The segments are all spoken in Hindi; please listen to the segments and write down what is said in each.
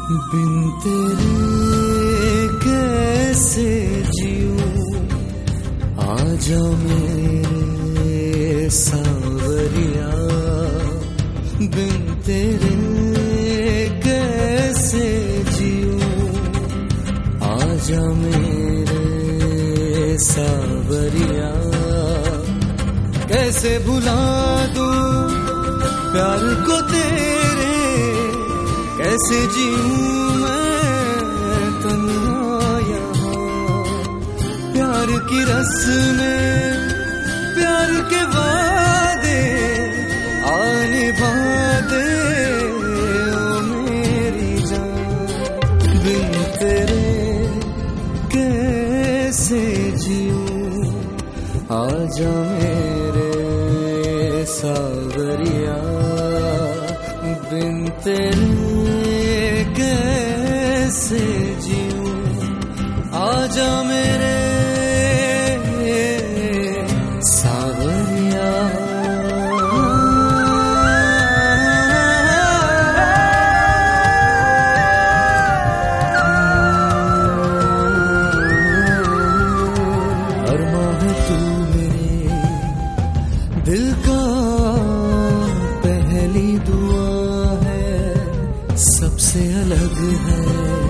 बिन तेरे कैसे जीऊं, आजा मेरे सावरिया। बिन तेरे कैसे जीऊं, आजा मेरे सावरिया। कैसे भुला दूं प्यार को तेरे, कैसे जीऊं मैं तन्हा यहाँ। प्यार की रस्में, प्यार के वादे आ निभा दे ओ मेरी जान। बिन तेरे कैसे जीऊं, आजा मेरे सावरिया। बिन तेरे कैसे जीऊं, आजा मेरे सावरिया। अरमा है तू मेरे दिल का, पहली दुआ है, सबसे अलग है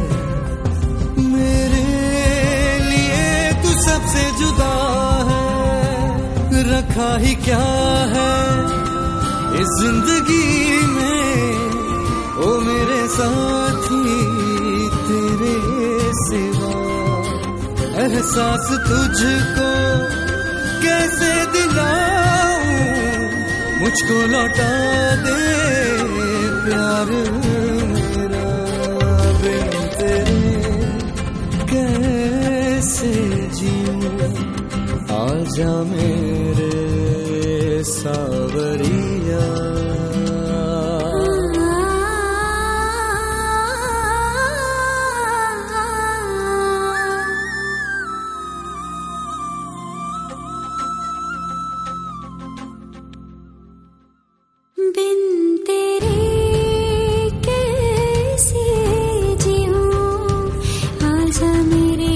मेरे लिए तू, सबसे जुदा है। रखा ही क्या है इस जिंदगी में ओ मेरे साथी तेरे सिवा। एहसास तुझको कैसे दिलाऊं, मुझको लौटा दे प्यार मेरा। बिन तेरे कैसे जीऊं, आजा मेरे सावरिया। बिन तेरे कैसे जीऊं, आजा मेरे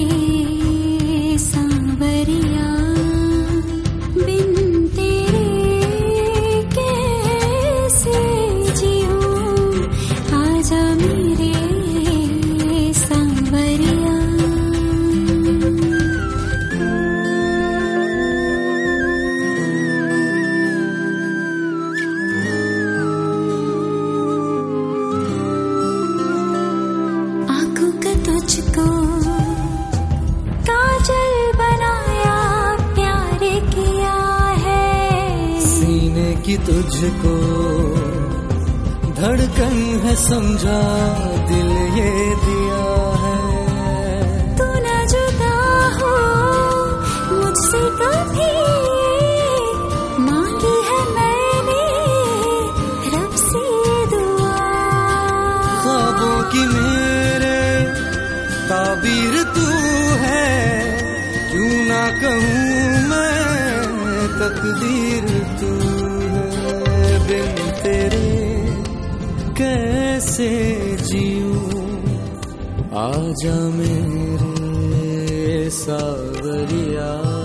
सांवरिया। बिन तेरे कैसे जीऊं, आजा मेरे सांवरिया। तुझको काजल बनाया, प्यार किया है, सीने की तुझको धड़कन है, समझा दिल ये दिया है। तू न जुदा हो मुझसे कभी, मांगी है मैंने रब से दुआ। ख्वाबों की ताबीर तू है, क्यों ना कहूँ मैं तकदीर तू है। बिन तेरे कैसे जीऊं, आजा मेरे सावरिया।